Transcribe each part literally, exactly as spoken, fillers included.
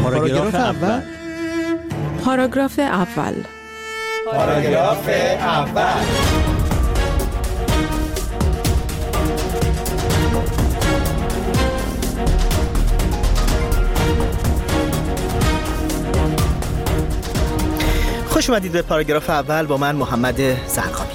پاراگراف اول. پاراگراف اول. پاراگراف اول. خوش اومدید به پاراگراف اول با من محمد زرقامی.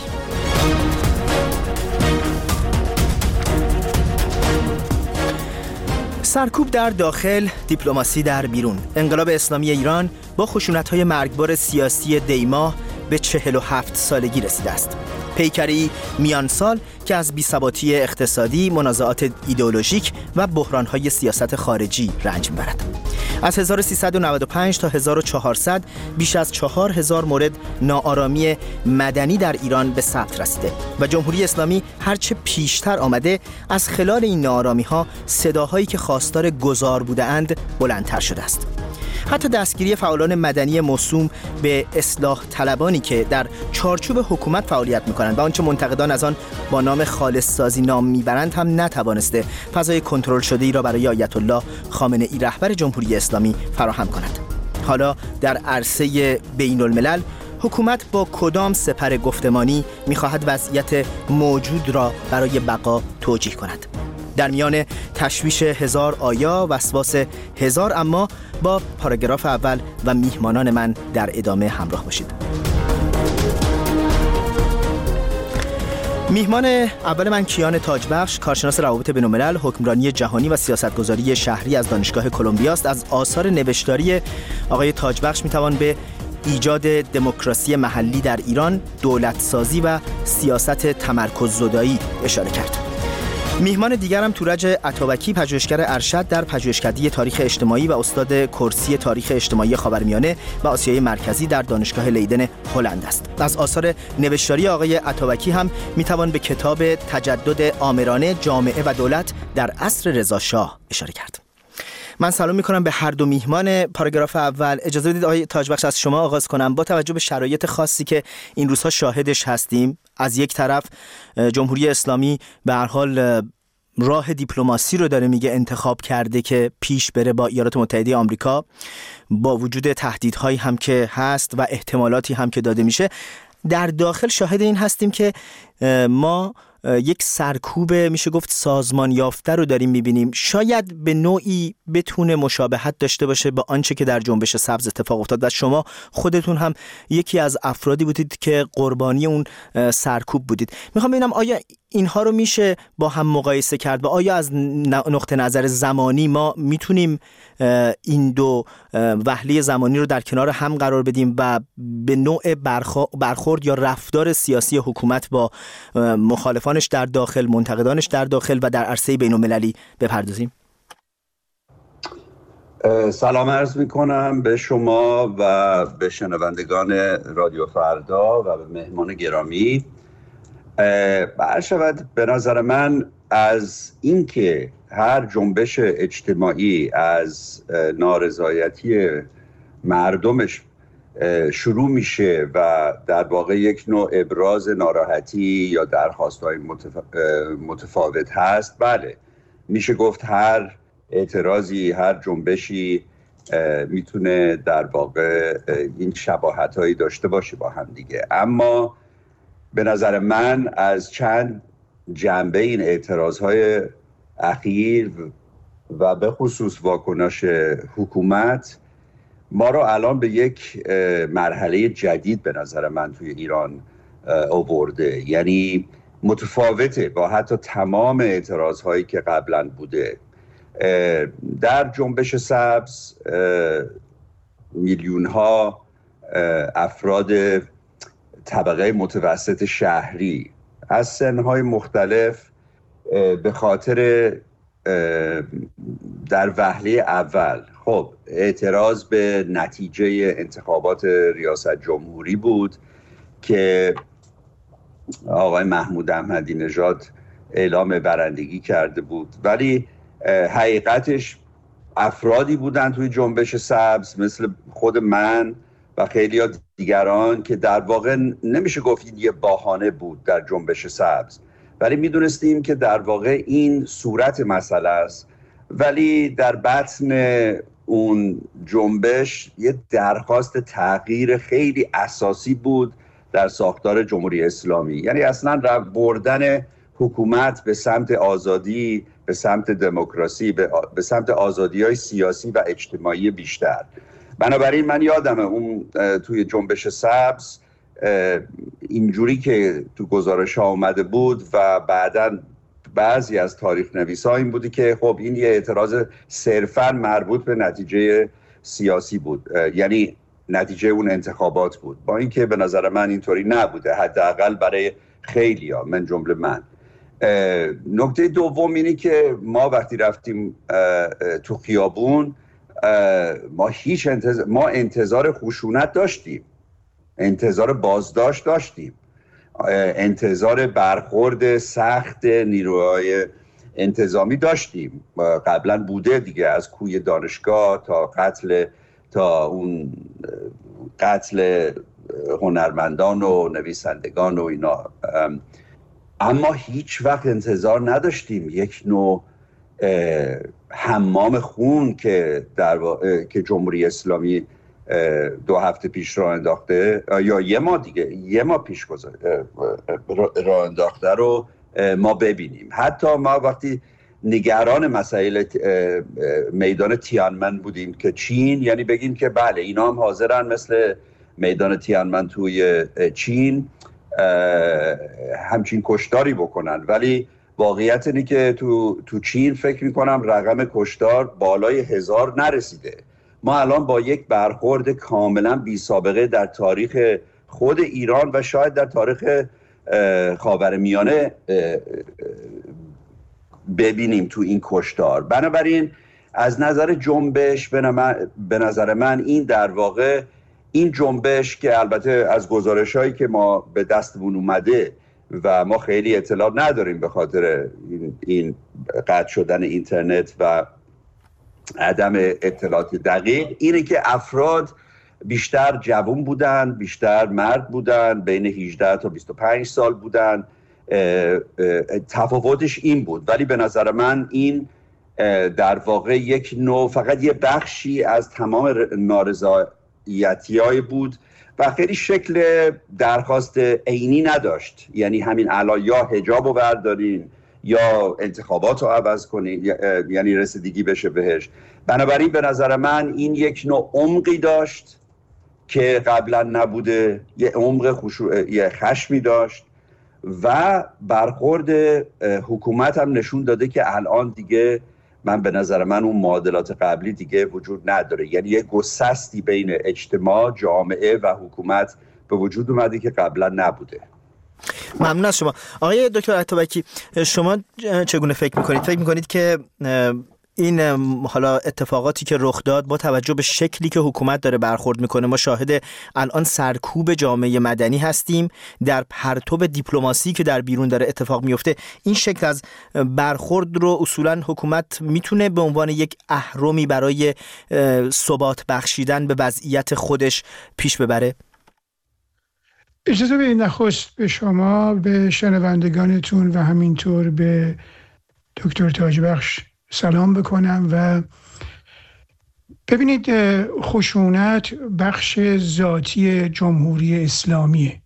سرکوب در داخل، دیپلماسی در بیرون. انقلاب اسلامی ایران با خشونت‌های مرگبار سیاسی دی‌ماه به چهل و هفت سالگی رسیده است. پیکری میان سال که از بی‌ثباتی اقتصادی، منازعات ایدئولوژیک و بحران‌های سیاست خارجی رنج می‌برد. از هزار و سیصد و نود و پنج تا هزار و چهارصد بیش از چهار هزار مورد ناآرامی مدنی در ایران به ثبت رسیده و جمهوری اسلامی هرچه پیشتر آمده از خلال این ناآرامی‌ها صداهایی که خواستار گذار بودند بلندتر شده است. حتی دستگیری فعالان مدنی موسوم به اصلاح طلبانی که در چارچوب حکومت فعالیت می‌کنند و آنچه منتقدان از آن با نام خالص سازی نام میبرند هم نتوانسته فضای کنترل شده‌ای را برای آیت الله خامنه‌ای رهبر جمهوری اسلامی فراهم کند. حالا در عرصه بین الملل حکومت با کدام سپر گفتمانی می‌خواهد وضعیت موجود را برای بقا توجیه کند؟ در میان تشویش هزار آیا، وسواس هزار اما، با پاراگراف اول و میهمانان من در ادامه همراه باشید. میهمان اول من کیان تاجبخش، کارشناس روابط بین‌الملل، حکمرانی جهانی و سیاستگذاری شهری از دانشگاه کلمبیا است. از آثار نوشتاری آقای تاجبخش میتوان به ایجاد دموکراسی محلی در ایران، دولتسازی و سیاست تمرکززدایی اشاره کرد. میهمان دیگرم تورج عطابکی، پژوهشگر ارشد در پژوهشکده تاریخ اجتماعی و استاد کرسی تاریخ اجتماعی خاورمیانه و آسیای مرکزی در دانشگاه لیدن هلند است. از آثار نوشتاری آقای عطابکی هم میتوان به کتاب تجدد آمرانه، جامعه و دولت در عصر رضا شاه اشاره کرد. من سلام میکنم به هر دو میهمان پاراگراف اول. اجازه بدید آقای تاجبخش از شما آغاز کنم. با توجه به شرایط خاصی که این روزها شاهدش هستیم، از یک طرف جمهوری اسلامی به هر حال راه دیپلماسی رو داره میگه انتخاب کرده که پیش بره با ایالات متحده آمریکا، با وجود تهدیدهایی هم که هست و احتمالاتی هم که داده میشه. در داخل شاهد این هستیم که ما یک سرکوب میشه گفت سازمان یافته رو داریم میبینیم. شاید به نوعی بتونه مشابهت داشته باشه با آنچه که در جنبش سبز اتفاق افتاد و شما خودتون هم یکی از افرادی بودید که قربانی اون سرکوب بودید. میخوام ببینم آیا اینها رو میشه با هم مقایسه کرد و آیا از نقطه نظر زمانی ما میتونیم این دو وهله زمانی رو در کنار هم قرار بدیم و به نوع برخورد یا رفتار سیاسی حکومت با مخالفانش در داخل، منتقدانش در داخل و در عرصه بین‌المللی بپردازیم؟ سلام عرض میکنم به شما و به شنوندگان رادیو فردا و به مهمان گرامی. برشود به نظر من از اینکه هر جنبش اجتماعی از نارضایتی مردمش شروع میشه و در واقع یک نوع ابراز ناراحتی یا درخواست‌های متفاوت هست، بله میشه گفت هر اعتراضی، هر جنبشی میتونه در واقع این شباهت‌هایی داشته باشه با هم دیگه. اما به نظر من از چند جنبه این اعتراض‌های اخیر و به خصوص واکنش حکومت ما رو الان به یک مرحله جدید به نظر من توی ایران آورده. یعنی متفاوته با حتی تمام اعتراض‌هایی که قبلا بوده. در جنبش سبز میلیون‌ها افراد طبقه متوسط شهری از سن‌های مختلف به خاطر در وهله اول خب اعتراض به نتیجه انتخابات ریاست جمهوری بود که آقای محمود احمدی نژاد اعلام برندگی کرده بود، ولی حقیقتش افرادی بودن توی جنبش سبز مثل خود من و خیلی ها دیگران که در واقع نمیشه گفت این یه بهانه بود در جنبش سبز، ولی میدونستیم که در واقع این صورت مسئله است، ولی در بطن اون جنبش یه درخواست تغییر خیلی اساسی بود در ساختار جمهوری اسلامی. یعنی اصلا بردن حکومت به سمت آزادی، به سمت دموکراسی، به سمت آزادی‌های سیاسی و اجتماعی بیشتر. بنابراین من یادمه اون توی جنبش سبز اینجوری که تو گزارش ها آمده بود و بعداً بعضی از تاریخ نویس ها این بودی که خب این یه اعتراض صرفاً مربوط به نتیجه سیاسی بود، یعنی نتیجه اون انتخابات بود، با اینکه به نظر من اینطوری نبوده، حداقل برای خیلیا من جمله من. نکته دوم اینی که ما وقتی رفتیم تو خیابون ما هیچ انتظار ما انتظار خشونت داشتیم، انتظار بازداشت داشتیم، انتظار برخورد سخت نیروهای انتظامی داشتیم. قبلا بوده دیگه، از کوی دانشگاه تا قتل تا اون قتل هنرمندان و نویسندگان و اینا. اما هیچ وقت انتظار نداشتیم یک نوع حمام خون که در و... که جمهوری اسلامی دو هفته پیش راه انداخته یا یه ماه دیگه یه ماه پیش راه انداخته رو ما ببینیم. حتی ما وقتی نگران مسائل میدان تیانمن بودیم که چین، یعنی بگیم که بله اینا هم حاضرن مثل میدان تیانمن توی چین همچین کشتاری بکنن، ولی واقعیت اینه که تو تو چین فکر میکنم رقم کشتار بالای هزار نرسیده. ما الان با یک برخورد کاملا بی سابقه در تاریخ خود ایران و شاید در تاریخ خاورمیانه ببینیم تو این کشتار. بنابراین از نظر جنبش به نظر من این در واقع این جنبش که البته از گزارش‌هایی که ما به دستمون اومده و ما خیلی اطلاع نداریم به خاطر این, این قطع شدن اینترنت و عدم اطلاعات دقیق، اینه که افراد بیشتر جوان بودن، بیشتر مرد بودن، بین هجده تا بیست و پنج سال بودن. تفاوتش این بود، ولی به نظر من این در واقع یک نوع فقط یه بخشی از تمام نارضایتی‌های بود و خیلی شکل درخواست عینی نداشت. یعنی همین الان یا حجاب رو بردارین یا انتخابات رو عوض کنین، یعنی رسیدگی بشه بهش. بنابراین به نظر من این یک نوع عمقی داشت که قبلا نبوده، یه عمق خشوع... یه خشمی داشت و برخورد حکومت هم نشون داده که الان دیگه من به نظر من اون معادلات قبلی دیگه وجود نداره. یعنی یه گسستی بین اجتماع، جامعه و حکومت به وجود اومده که قبلا نبوده. ممنون از شما. آقای دکتر عطابکی، شما چگونه فکر میکنید؟ فکر میکنید که این حالا اتفاقاتی که رخ داد با توجه به شکلی که حکومت داره برخورد میکنه، ما شاهد الان سرکوب جامعه مدنی هستیم در پرتو دیپلماسی که در بیرون داره اتفاق میفته، این شکل از برخورد رو اصولا حکومت میتونه به عنوان یک اهرمی برای ثبات بخشیدن به وضعیت خودش پیش ببره؟ اجازه بدید نخست به شما، به شنوندگانتون و همینطور به دکتر تاجبخش سلام بکنم. و ببینید، خشونت بخش ذاتی جمهوری اسلامیه.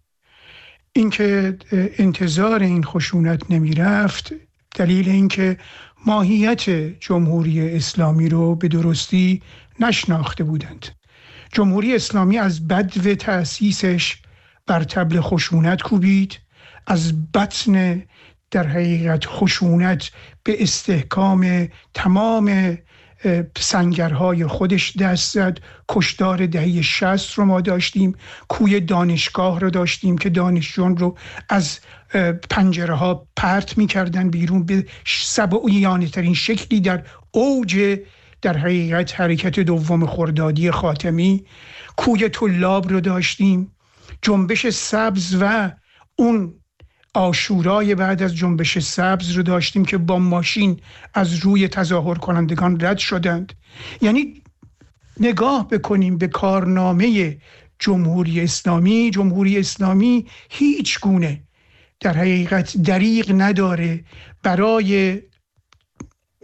اینکه انتظار این خشونت نمی رفت دلیل اینکه ماهیت جمهوری اسلامی رو به درستی نشناخته بودند. جمهوری اسلامی از بدو تأسیسش بر طبل خشونت کوبید، از بطن در حقیقت خشونت به استحکام تمام سنگرهای خودش دست زد. کشتار دهه شصت رو ما داشتیم، کوی دانشگاه رو داشتیم که دانشجویان رو از پنجره ها پرت می کردن بیرون به سبعیانه ترین شکلی در اوج در حقیقت حرکت دوم خردادی خاتمی. کوی طلاب رو داشتیم، جنبش سبز و اون عاشورای بعد از جنبش سبز رو داشتیم که با ماشین از روی تظاهر کنندگان رد شدند. یعنی نگاه بکنیم به کارنامه جمهوری اسلامی. جمهوری اسلامی هیچ گونه در حقیقت دریغ نداره برای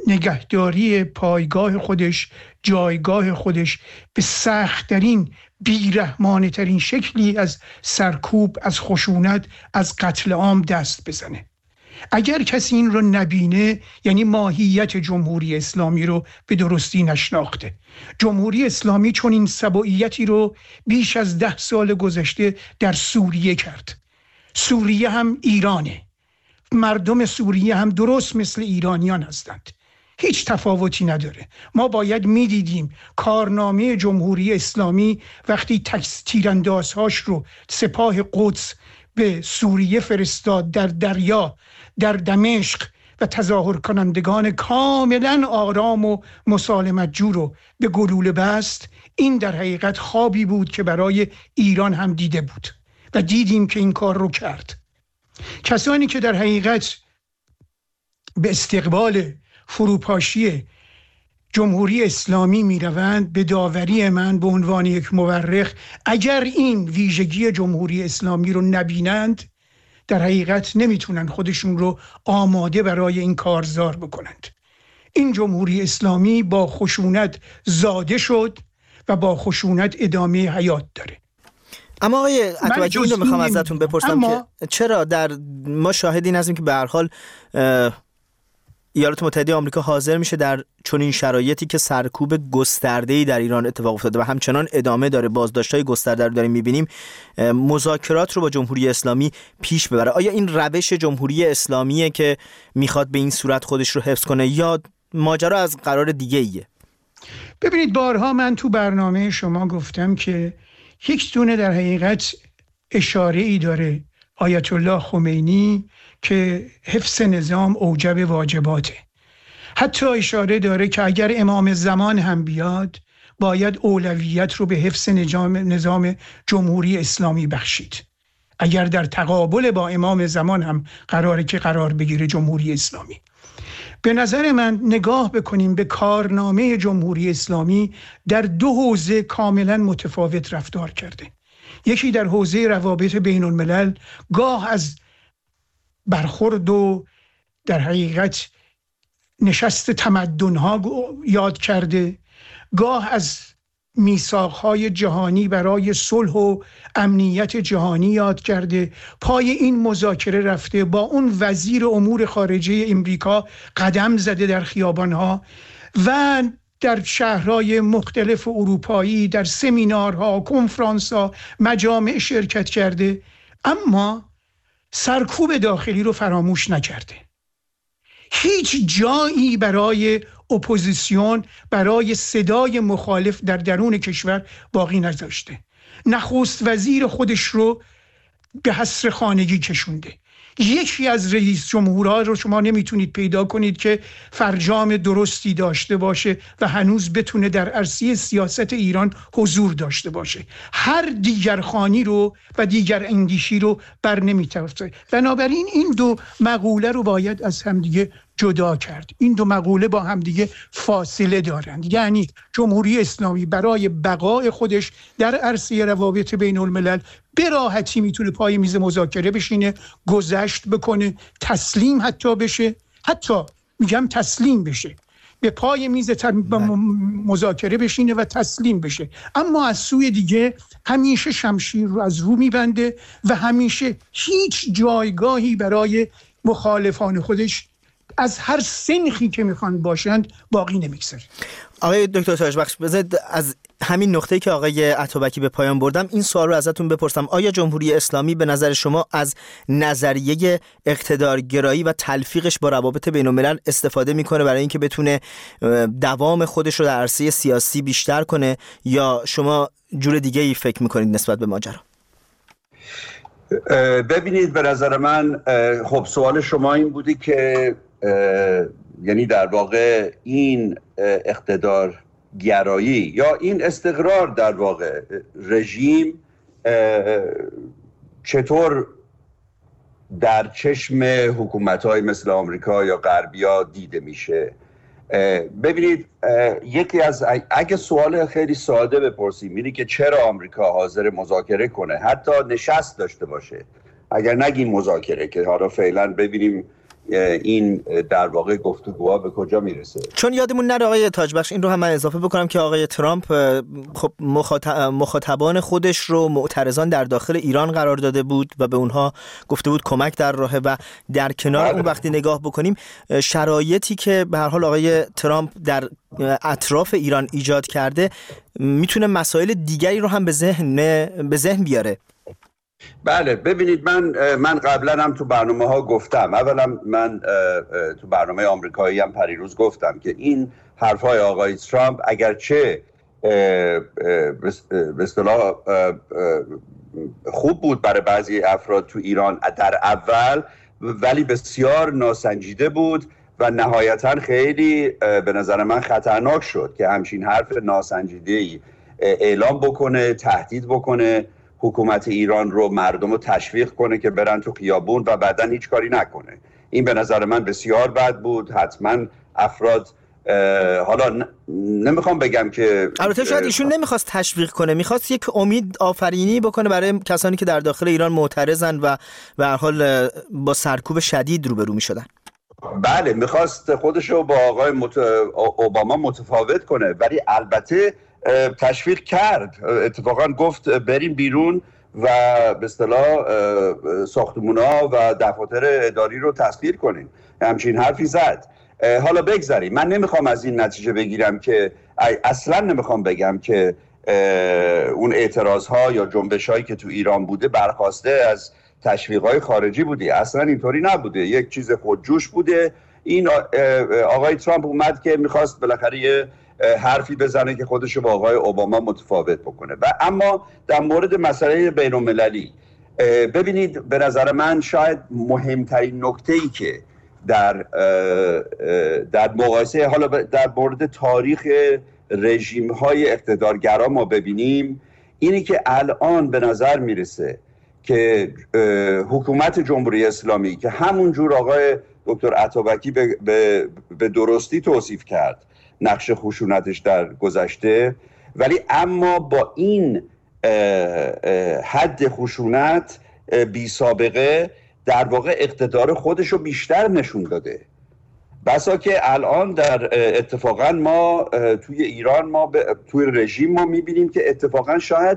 نگهداری پایگاه خودش، جایگاه خودش به سخت‌ترین، بیرحمانه ترین شکلی از سرکوب، از خشونت، از قتل عام دست بزنه. اگر کسی این رو نبینه یعنی ماهیت جمهوری اسلامی رو به درستی نشناخته. جمهوری اسلامی چون این سبوعیتی رو بیش از ده سال گذشته در سوریه کرد. سوریه هم ایرانه، مردم سوریه هم درست مثل ایرانیان هستند، هیچ تفاوتی نداره. ما باید میدیدیم کارنامه جمهوری اسلامی وقتی تیراندازهاش رو سپاه قدس به سوریه فرستاد، در دریا، در دمشق، و تظاهر کنندگان کاملا آرام و مسالمت جو رو به گلوله بست. این در حقیقت خوابی بود که برای ایران هم دیده بود و دیدیم که این کار رو کرد. کسانی که در حقیقت به استقبال فروپاشی جمهوری اسلامی می روند، به داوری من به عنوان یک مورخ، اگر این ویژگی جمهوری اسلامی رو نبینند در حقیقت نمیتونن خودشون رو آماده برای این کارزار بکنند. این جمهوری اسلامی با خشونت زاده شد و با خشونت ادامه حیات داره. اما آقای اتابکی این رو میخوام ازتون بپرسم اما... که چرا در ما شاهدین هستیم که به هر حال ایالات متحده آمریکا حاضر میشه در چنین شرایطی که سرکوب گسترده‌ای در ایران اتفاق افتاده و همچنان ادامه داره، بازداشت‌های گسترده رو داریم می‌بینیم، مذاکرات رو با جمهوری اسلامی پیش ببره؟ آیا این روش جمهوری اسلامیه که میخواد به این صورت خودش رو حفظ کنه یا ماجرا از قرار دیگه ایه؟ ببینید، بارها من تو برنامه شما گفتم که یک دونه در حقیقت اشاره ای داره آیت الله خمینی که حفظ نظام اوجب واجباته. حتی اشاره داره که اگر امام زمان هم بیاد باید اولویت رو به حفظ نظام, نظام جمهوری اسلامی بخشید. اگر در تقابل با امام زمان هم قراره که قرار بگیره جمهوری اسلامی. به نظر من نگاه بکنیم به کارنامه جمهوری اسلامی، در دو حوزه کاملا متفاوت رفتار کرده. یکی در حوزه روابط بین الملل، گاه از برخورد و در حقیقت نشست تمدن‌ها یاد کرده، گاه از میثاق‌های جهانی برای صلح و امنیت جهانی یاد کرده، پای این مذاکره رفته، با اون وزیر امور خارجه امریکا قدم زده در خیابان‌ها و در شهرهای مختلف اروپایی، در سمینارها، کنفرانس‌ها، مجامع شرکت کرده، اما سرکوب داخلی رو فراموش نکرده. هیچ جایی برای اپوزیسیون، برای صدای مخالف در درون کشور باقی نذاشته. نخست وزیر خودش رو به حصر خانگی کشونده. یکی از رئیس جمهورها رو شما نمیتونید پیدا کنید که فرجام درستی داشته باشه و هنوز بتونه در عرصه سیاست ایران حضور داشته باشه. هر دیگر خانی رو و دیگر اندیشی رو بر نمیتافته. بنابراین این دو مقوله رو باید از همدیگه جدا کرد. این دو مقوله با همدیگه فاصله دارند. یعنی جمهوری اسلامی برای بقای خودش در عرصه روابط بین الملل به راحتی میتونه پای میز مذاکره بشینه، گذشت بکنه، تسلیم حتی بشه، حتی میگم تسلیم بشه، به پای میز مذاکره بشینه و تسلیم بشه، اما از سوی دیگه همیشه شمشیر رو از رو میبنده و همیشه هیچ جایگاهی برای مخالفان خودش از هر سنخی که میخوان باشند باقی نمیگذاره. آقای دکتر تاجبخش، بذارید از همین نقطه‌ای که آقای اتابکی به پایان بردم این سوال رو ازتون بپرسم. آیا جمهوری اسلامی به نظر شما از نظریه اقتدارگرایی و تلفیقش با روابط بین الملل استفاده میکنه برای اینکه بتونه دوام خودش رو در عرصه سیاسی بیشتر کنه، یا شما جور دیگه ای فکر میکنید نسبت به ماجرا؟ ببینید، به نظر من خب سوال شما این بودی که یعنی در واقع این اقتدار گرایی یا این استقرار در واقع رژیم چطور در چشم حکومت‌های مثل آمریکا یا غربی‌ها دیده میشه. ببینید، یکی از اگه سوال خیلی ساده بپرسیم اینه که چرا آمریکا حاضر مذاکره کنه، حتی نشست داشته باشه، اگر نگیم مذاکره که حالا فعلا ببینیم این در واقع گفتگوها به کجا میرسه. چون یادمون نره آقای تاجبخش، این رو هم من اضافه بکنم که آقای ترامپ خب مخاطبان خودش رو معترضان در داخل ایران قرار داده بود و به اونها گفته بود کمک در راهه و در کنار اون وقتی نگاه بکنیم شرایطی که به هر حال آقای ترامپ در اطراف ایران ایجاد کرده میتونه مسائل دیگری رو هم به ذهن به ذهن بیاره. بله ببینید، من من قبلا هم تو برنامه ها گفتم، اولا من تو برنامه آمریکایی هم پریروز گفتم که این حرفای آقای ترامپ اگرچه به اصطلاح خوب بود برای بعضی افراد تو ایران در اول، ولی بسیار ناسنجیده بود و نهایتا خیلی به نظر من خطرناک شد که همچین حرف ناسنجیده‌ای اعلام بکنه، تهدید بکنه حکومت ایران رو، مردم رو تشویق کنه که برن تو خیابون و بعدن هیچ کاری نکنه. این به نظر من بسیار بد بود. حتما افراد حالا نمیخوام بگم که البته شاید ایشون نمیخواست تشویق کنه، میخواست یک امید آفرینی بکنه برای کسانی که در داخل ایران معترضن و به هر حال با سرکوب شدید روبرو میشدن. بله میخواست خودشو با آقای مت... اوباما متفاوت کنه، ولی البته تشویق کرد. اتفاقا گفت بریم بیرون و به اصطلاح ساختمونا و دفاتر اداری رو تسخیر کنیم. همچین حرفی زد. حالا بگذاریم، من نمیخوام از این نتیجه بگیرم که اصلا نمیخوام بگم که اون اعتراض ها یا جنبش هایی که تو ایران بوده برخواسته از تشویق های خارجی بوده. اصلا اینطوری نبوده، یک چیز خودجوش بوده. این آقای ترامپ اومد که میخواست بالاخره یه حرفی بزنه که خودشو با آقای اوباما متفاوت بکنه. و اما در مورد مسئله بین المللی ببینید، به نظر من شاید مهمترین نکته‌ای که در در مقایسه حالا در مورد تاریخ رژیم‌های اقتدارگرا ما ببینیم اینی که الان به نظر میرسه که حکومت جمهوری اسلامی که همون جور آقای دکتر عطابکی به, به, به درستی توصیف کرد نقش خشونتش در گذشته، ولی اما با این حد خشونت بی سابقه در واقع اقتدار خودش رو بیشتر نشون داده. بسا که الان در اتفاقا ما توی ایران ما توی رژیم ما میبینیم که اتفاقا شاید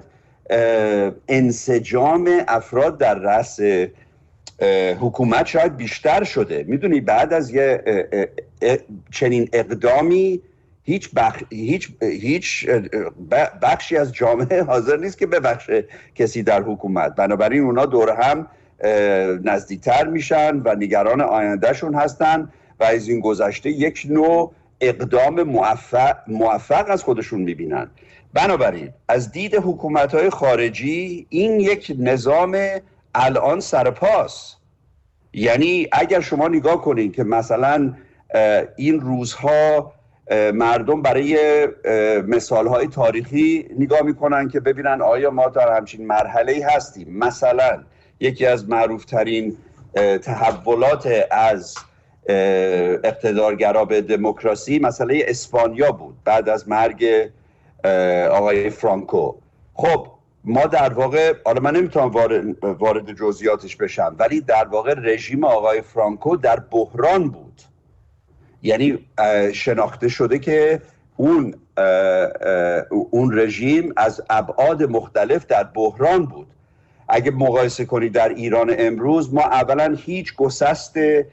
انسجام افراد در رأس حکومت شاید بیشتر شده. میدونی بعد از یه چنین اقدامی هیچ, بخ... هیچ... هیچ بخشی از جامعه حاضر نیست که ببخشه کسی در حکومت. بنابراین اونا دور هم نزدیکتر میشن و نگران آیندهشون هستن و از این گذشته یک نوع اقدام موفق, موفق از خودشون میبینن. بنابراین از دید حکومت‌های خارجی این یک نظام الان سرپاس. یعنی اگر شما نگاه کنین که مثلا این روزها مردم برای مثالهای تاریخی نگاه میکنن که ببینن آیا ما در همچین مرحله‌ای هستیم. مثلا یکی از معروفترین تحولات از اقتدارگرا به دموکراسی مسئله اسپانیا بود بعد از مرگ آقای فرانکو. خب ما در واقع، حالا من نمیتونم وارد, وارد جزئیاتش بشم، ولی در واقع رژیم آقای فرانکو در بحران بود. یعنی شناخته شده که اون اون رژیم از ابعاد مختلف در بحران بود. اگه مقایسه کنی در ایران امروز، ما اولا هیچ گسست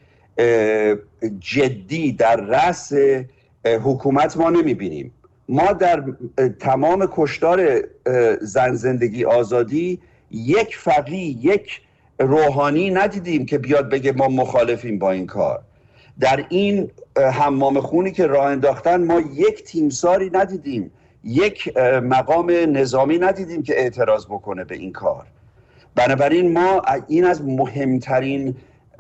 جدی در رأس حکومت ما نمیبینیم. ما در تمام کشتار زن زندگی آزادی یک فقیه، یک روحانی ندیدیم که بیاد بگه ما مخالفیم با این کار. در این حمام خونی که راه انداختن ما یک تیمساری ندیدیم، یک مقام نظامی ندیدیم که اعتراض بکنه به این کار. بنابراین ما این از مهمترین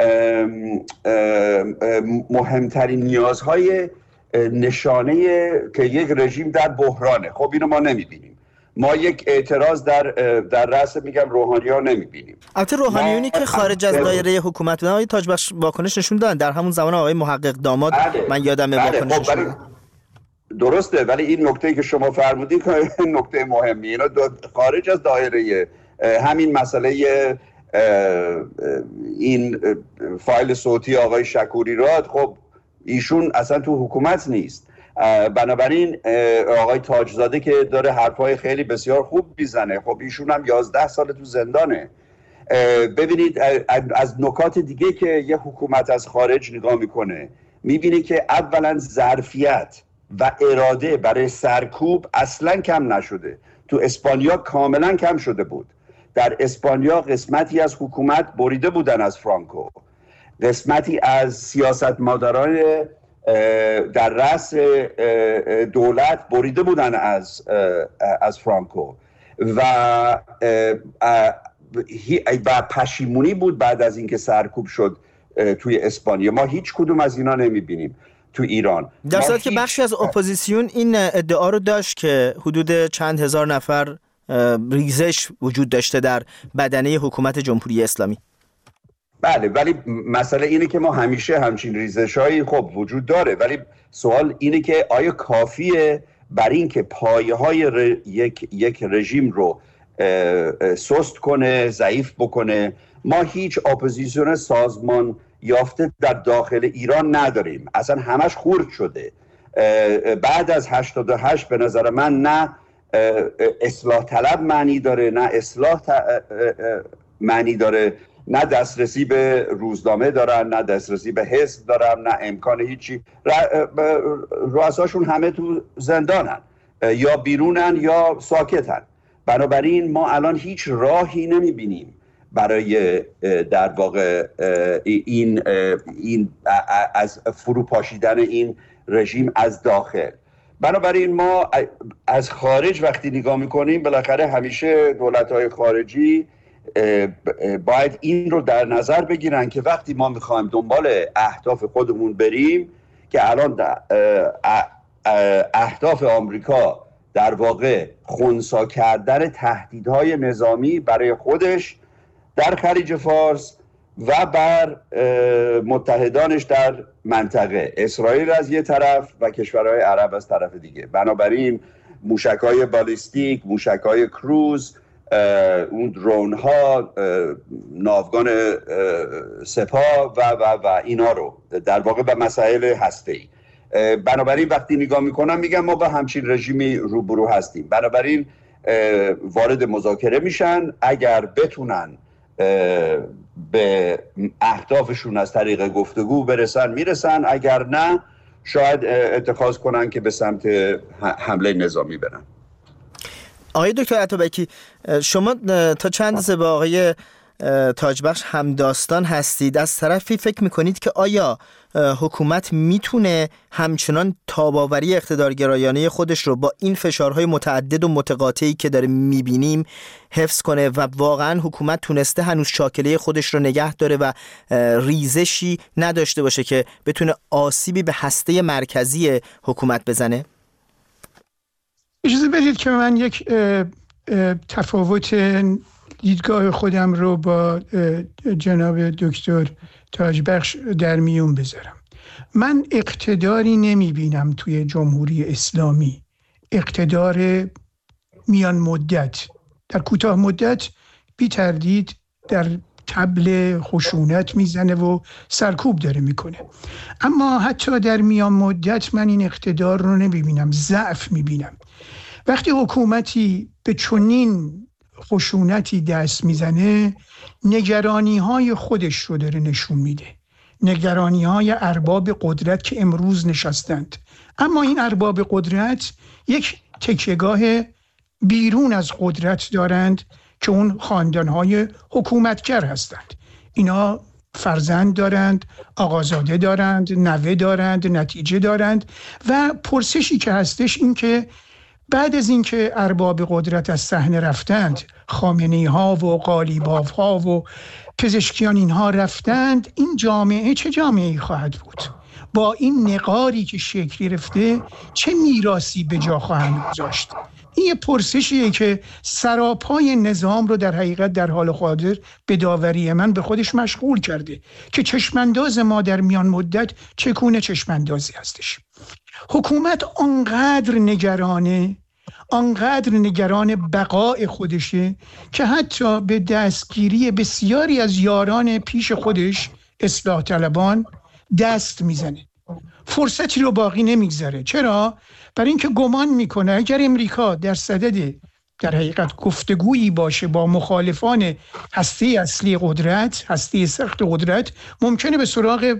مهمترین نیازهای نشانه که یک رژیم در بحرانه. خب اینو ما نمیبینیم. ما یک اعتراض در در رأس میگم روحانی‌ها نمیبینیم. البته روحانیونی که خارج از دایره حکومت بودن آقای تاجبخش واکنش نشون دادن. در همون زمان آقای محقق داماد بله. من یادمه بله. واکنش نشون دادن. درسته، ولی این نکته‌ای که شما فرمودید نکته مهمی. اینا خارج از دایره همین مسئله این فایل صوتی آقای شکوری راد، خب ایشون اصلا تو حکومت نیست. بنابراین آقای تاجزاده که داره حرفای خیلی بسیار خوب میزنه، خب ایشون هم یازده سال تو زندانه. ببینید از نکات دیگه که یه حکومت از خارج نگاه میکنه، میبینه که اولا ظرفیت و اراده برای سرکوب اصلا کم نشده. تو اسپانیا کاملا کم شده بود. در اسپانیا قسمتی از حکومت بریده بودن از فرانکو، قسمتی از سیاستمداران در رأس دولت بریده بودن از از فرانکو و و پشیمونی بود بعد از اینکه سرکوب شد توی اسپانیا. ما هیچ کدوم از اینا نمیبینیم تو ایران، در صورتی که بخشی از اپوزیسیون این ادعا رو داشت که حدود چند هزار نفر ریزش وجود داشته در بدنه حکومت جمهوری اسلامی. بله، ولی مسئله اینه که ما همیشه همچین ریزش‌هایی خب وجود داره، ولی سوال اینه که آیا کافیه برای این که پایه‌های ر... یک یک رژیم رو سست کنه، ضعیف بکنه؟ ما هیچ اپوزیسیون سازمان یافته در داخل ایران نداریم، اصلا همش خرد شده. بعد از هشتاد و هشت به نظر من نه اصلاح طلب معنی داره، نه اصلاح معنی داره، نه دسترسی به روزنامه دارن، نه دسترسی به حزب دارن، نه امکان هیچی. رؤساشون همه تو زندانن، یا بیرونن یا ساکتن. بنابراین ما الان هیچ راهی نمیبینیم برای در واقع این این از فروپاشیدن این رژیم از داخل. بنابراین ما از خارج وقتی نگاه میکنیم، بالاخره همیشه دولت‌های خارجی باید این رو در نظر بگیرن که وقتی ما میخوایم دنبال اهداف خودمون بریم، که الان اهداف آمریکا در واقع خنثی کردن تهدیدهای نظامی برای خودش در خلیج فارس و بر متحدانش در منطقه، اسرائیل از یه طرف و کشورهای عرب از طرف دیگه. بنابراین موشک‌های بالیستیک، موشک‌های کروز، اون درون ها، ناوگان سپاه و و و اینا رو در واقع به مسائل هسته‌ای. بنابراین وقتی نگاه میکنم میگم ما با همچین رژیمی روبرو هستیم. بنابراین وارد مذاکره میشن، اگر بتونن به اهدافشون از طریق گفتگو برسن میرسن، اگر نه شاید اتخاذ کنن که به سمت حمله نظامی برن. آقای دکتر عطابکی، شما تا چند روز با آقای تاجبخش همداستان هستید. از طرفی فکر میکنید که آیا حکومت میتونه همچنان تاباوری اقتدارگرایانه خودش رو با این فشارهای متعدد و متقاطعی که داره میبینیم حفظ کنه و واقعا حکومت تونسته هنوز شاکله خودش رو نگه داره و ریزشی نداشته باشه که بتونه آسیبی به هسته مرکزی حکومت بزنه؟ اجازه بدید که من یک تفاوت دیدگاه خودم رو با جناب دکتر تاجبخش در میون بذارم. من اقتداری نمی بینم توی جمهوری اسلامی، اقتدار میان مدت. در کوتاه مدت بی تردید در طبل خشونت میزنه و سرکوب داره میکنه، اما حتی در میان مدت من این اقتدار رو نمی بینم، ضعف می بینم. وقتی حکومتی به چنین خشونتی دست میزنه، نگرانی های خودش رو داره نشون میده، نگرانی های ارباب قدرت که امروز نشستند. اما این ارباب قدرت یک تکیهگاه بیرون از قدرت دارند که اون خاندانهای حکومتگر هستند. اینا فرزند دارند، آقازاده دارند، نوه دارند، نتیجه دارند و پرسشی که هستش این که بعد از اینکه ارباب قدرت از صحنه رفتند، خامنه‌ای ها و قالیباف ها و پزشکیان اینها رفتند، این جامعه چه جامعه‌ای خواهد بود؟ با این نقاری که شکل گرفته چه میراثی به جا خواهند گذاشت؟ این یه پرسشیه که سراپای نظام رو در حقیقت در حال حاضر به داوری من به خودش مشغول کرده که چشمانداز ما در میان مدت چگونه چشماندازی هستش. حکومت آنقدر نگرانه، آنقدر نگران بقای خودشه که حتی به دستگیری بسیاری از یاران پیش خودش اصلاح طلبان دست میزنه. فرصتی رو باقی نمیگذاره. چرا؟ برای اینکه گمان میکنه اگر امریکا در صدد در حقیقت گفتگویی باشه با مخالفان هسته اصلی قدرت، هسته سخت قدرت، ممکنه به سراغ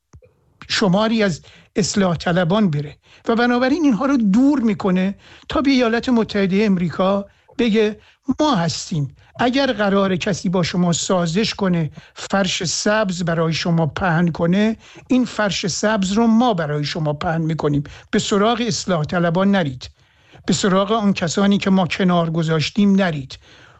شماری از اصلاح طلبان بره و بنابراین اینها رو دور میکنه تا به ایالات متحده امریکا بگه ما هستیم. اگر قرار کسی با شما سازش کنه، فرش سبز برای شما پهن کنه، این فرش سبز رو ما برای شما پهن میکنیم. به سراغ اصلاح طلبان نرید، به سراغ اون کسانی که ما کنار گذاشتیم نرید،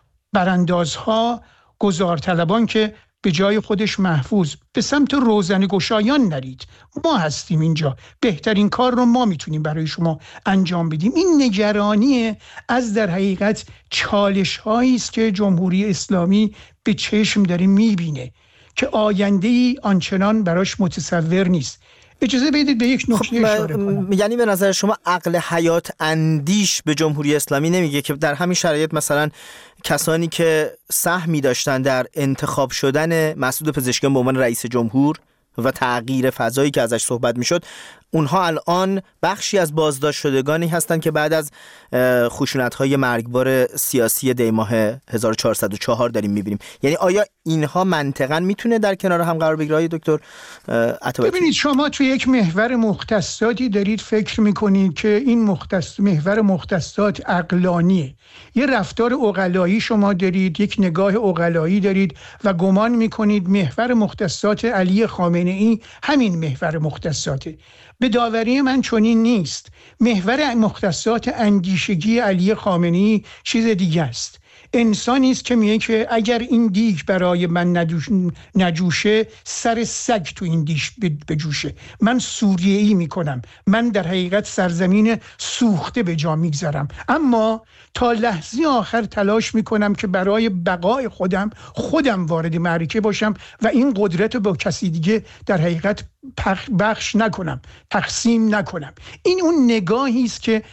براندازها، گذار طلبان که به جای خودش محفوظ، به سمت روزن گشایان نرید. ما هستیم اینجا، بهترین کار رو ما میتونیم برای شما انجام بدیم. این نگرانی از در حقیقت چالش هایی است که جمهوری اسلامی به چشم داره میبینه که آینده ای آنچنان براش متصور نیست. اجازه بدید به یک نکته خب اشاره کنم. یعنی به نظر شما عقل حیات اندیش به جمهوری اسلامی نمیگه که در همین شرایط مثلا کسانی که سهمی داشتن در انتخاب شدن مسعود پزشکیان به عنوان رئیس جمهور و تغییر فضایی که ازش صحبت میشد، اونها الان بخشی از بازداشت شدگانی هستند که بعد از خشونت‌های مرگبار سیاسی دی ماه هزار و چهارصد و چهار داریم می‌بینیم. یعنی آیا اینها منطقاً میتونه در کنار هم قرار بگیره دکتر عطابکی؟ ببینید شما توی یک محور مختصاتی دارید فکر میکنید که این مختص محور مختصات عقلانیه. یه رفتار عقلایی شما دارید، یک نگاه عقلایی دارید و گمان میکنید محور مختصات علی خامنه ای همین محور مختصاته. به داوری من چنین نیست. محور مختصات اندیشگی علی خامنه ای چیز دیگه است. انسانی است که میگه که اگر این دیگ برای من نجوش نجوشه سر سگ تو این دیش بجوشه. من سوریه‌ای میکنم، من در حقیقت سرزمین سوخته به جا میگذارم، اما تا لحظه آخر تلاش میکنم که برای بقای خودم خودم وارد معرکه باشم و این قدرت رو با کسی دیگه در حقیقت بخش نکنم، تقسیم نکنم. این اون نگاهی است که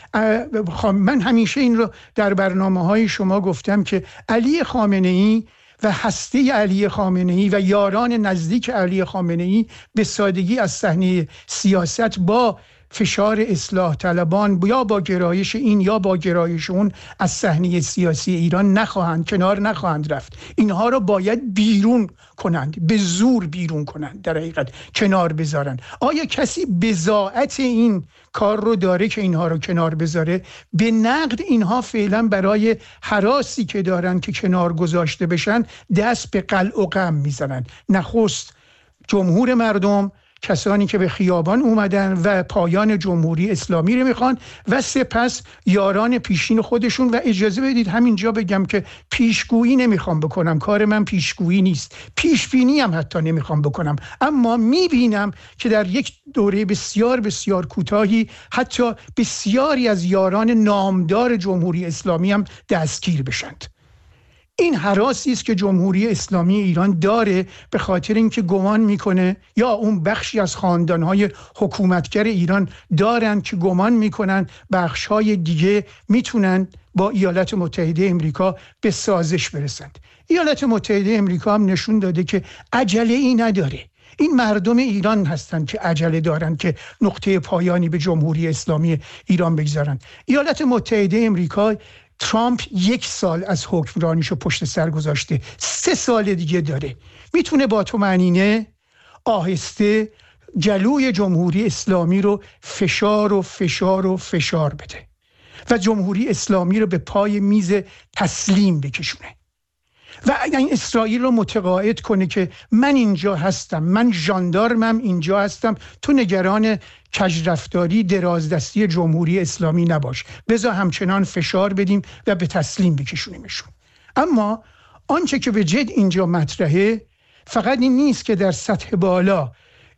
من همیشه این رو در برنامه‌های شما گفتم که علی خامنه ای و هسته علی خامنه ای و یاران نزدیک علی خامنه ای به سادگی از صحنه سیاست با فشار اصلاح طلبان یا با گرایش این یا با گرایش اون از صحنه سیاسی ایران نخواهند کنار نخواهند رفت. اینها رو باید بیرون کنند، به زور بیرون کنند، در حقیقت کنار بذارن. آیا کسی بضاعت این کار رو داره که اینها رو کنار بذاره؟ به نقد اینها فعلا برای هراسی که دارن که کنار گذاشته بشن دست به قلع و قم میزنن. نخست جمهور مردم، کسانی که به خیابان اومدن و پایان جمهوری اسلامی رو میخوان، و سپس یاران پیشین خودشون. و اجازه بدید همینجا بگم که پیشگویی نمیخوام بکنم، کار من پیشگویی نیست، پیشبینی هم حتی نمیخوام بکنم، اما میبینم که در یک دوره بسیار بسیار کوتاهی حتی بسیاری از یاران نامدار جمهوری اسلامی هم دستگیر بشند. این هراسی است که جمهوری اسلامی ایران داره، به خاطر اینکه گمان میکنه، یا اون بخشی از خاندانهای حکومتگر ایران دارن که گمان میکنن بخشهای دیگه میتونن با ایالات متحده امریکا به سازش برسند. ایالات متحده امریکا هم نشون داده که عجله ای نداره. این مردم ایران هستند که عجله دارن که نقطه پایانی به جمهوری اسلامی ایران بگذارن. ایالات متحده امریکا، ترامپ یک سال از حکمرانیشو پشت سر گذاشته، سه سال دیگه داره، میتونه با طمأنینه آهسته جلوی جمهوری اسلامی رو فشار و فشار و فشار بده و جمهوری اسلامی رو به پای میز تسلیم بکشونه و این اسرائیل رو متقاعد کنه که من اینجا هستم، من ژاندارمم، اینجا هستم، تو نگران کجرفتاری درازدستی جمهوری اسلامی نباش، بذار همچنان فشار بدیم و به تسلیم بکشونیمشون. اما آنچه که به جد اینجا مطرحه فقط این نیست که در سطح بالا